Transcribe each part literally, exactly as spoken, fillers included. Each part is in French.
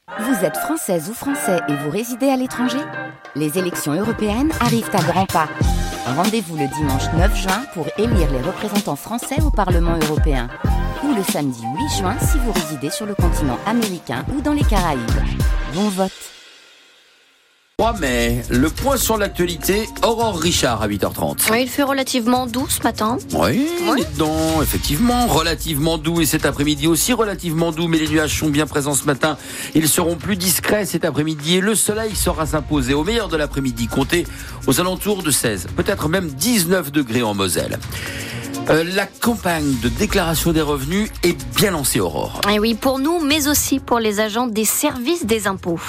Vous êtes française ou français et vous résidez à l'étranger ? Les élections européennes arrivent à grands pas. Rendez-vous le dimanche neuf juin pour élire les représentants français au Parlement européen. Ou le samedi huit juin si vous résidez sur le continent américain ou dans les Caraïbes. Bon vote. trois mai, le point sur l'actualité, Aurore Richard à huit heures trente. Oui, il fait relativement doux ce matin. Oui, Oui. non, effectivement, relativement doux et cet après-midi aussi relativement doux, mais les nuages sont bien présents ce matin. Ils seront plus discrets cet après-midi et le soleil saura s'imposer au meilleur de l'après-midi, comptez aux alentours de seize, peut-être même dix-neuf degrés en Moselle. Euh, la campagne de déclaration des revenus est bien lancée, Aurore. Et oui, pour nous, mais aussi pour les agents des services des impôts.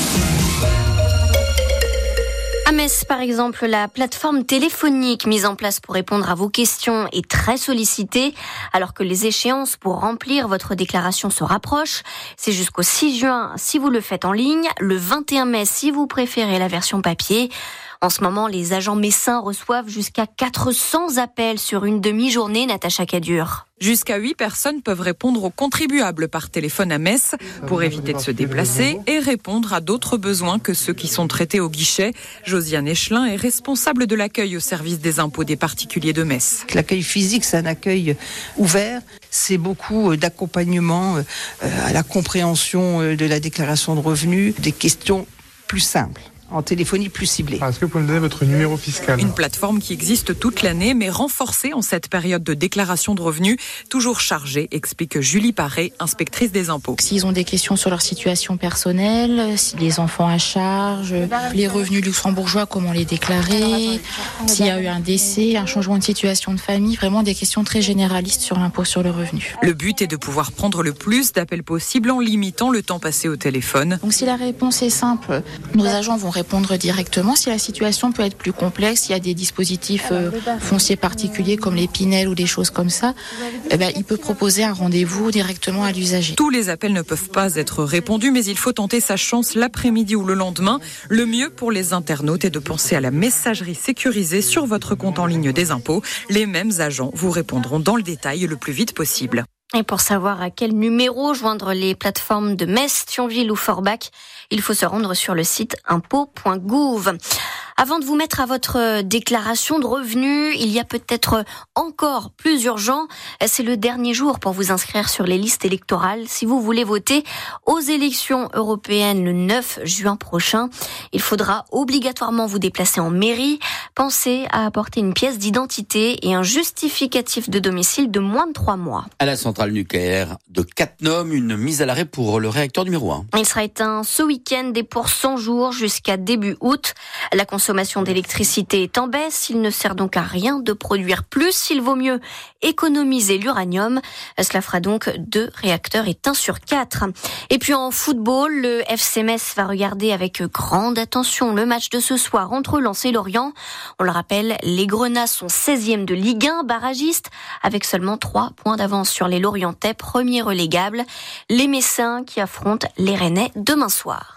À Metz, par exemple, la plateforme téléphonique mise en place pour répondre à vos questions est très sollicitée, alors que les échéances pour remplir votre déclaration se rapprochent. C'est jusqu'au six juin si vous le faites en ligne, le vingt et un mai si vous préférez la version papier. En ce moment, les agents messins reçoivent jusqu'à quatre cents appels sur une demi-journée, Natacha Cadur. Jusqu'à huit personnes peuvent répondre aux contribuables par téléphone à Metz pour éviter de se déplacer et répondre à d'autres besoins que ceux qui sont traités au guichet. Josiane Echelin est responsable de l'accueil au service des impôts des particuliers de Metz. L'accueil physique, c'est un accueil ouvert. C'est beaucoup d'accompagnement à la compréhension de la déclaration de revenus, des questions plus simples. En téléphonie plus ciblée. Est-ce que vous pouvez me donner votre numéro fiscal ? Une plateforme qui existe toute l'année, mais renforcée en cette période de déclaration de revenus, toujours chargée, explique Julie Paré, inspectrice des impôts. S'ils ont des questions sur leur situation personnelle, si les enfants à charge, les revenus luxembourgeois, comment les déclarer, s'il y a eu un décès, un changement de situation de famille, vraiment des questions très généralistes sur l'impôt sur le revenu. Le but est de pouvoir prendre le plus d'appels possible en limitant le temps passé au téléphone. Donc si la réponse est simple, nos agents vont répondre directement. Si la situation peut être plus complexe, il y a des dispositifs euh, fonciers particuliers comme les Pinel ou des choses comme ça, eh ben, il peut proposer un rendez-vous directement à l'usager. Tous les appels ne peuvent pas être répondus, mais il faut tenter sa chance l'après-midi ou le lendemain. Le mieux pour les internautes est de penser à la messagerie sécurisée sur votre compte en ligne des impôts. Les mêmes agents vous répondront dans le détail le plus vite possible. Et pour savoir à quel numéro joindre les plateformes de Metz, Thionville ou Forbach, il faut se rendre sur le site impôts point gouv. Avant de vous mettre à votre déclaration de revenus, il y a peut-être encore plus urgent. C'est le dernier jour pour vous inscrire sur les listes électorales. Si vous voulez voter aux élections européennes le neuf juin prochain, il faudra obligatoirement vous déplacer en mairie. Pensez à apporter une pièce d'identité et un justificatif de domicile de moins de trois mois. À la centrale nucléaire de Cattenom, une mise à l'arrêt pour le réacteur numéro un. Il sera éteint ce week-end et pour cent jours jusqu'à début août. La consommation d'électricité est en baisse. Il ne sert donc à rien de produire plus. Il vaut mieux économiser l'uranium. Cela fera donc deux réacteurs éteints sur quatre. Et puis en football, le F C Metz va regarder avec grande attention le match de ce soir entre Lens et Lorient. On le rappelle, les Grenats sont seizième de Ligue un, barragistes, avec seulement trois points d'avance sur les Lorientais, premiers relégables. Les Messins qui affrontent les Rennais demain soir.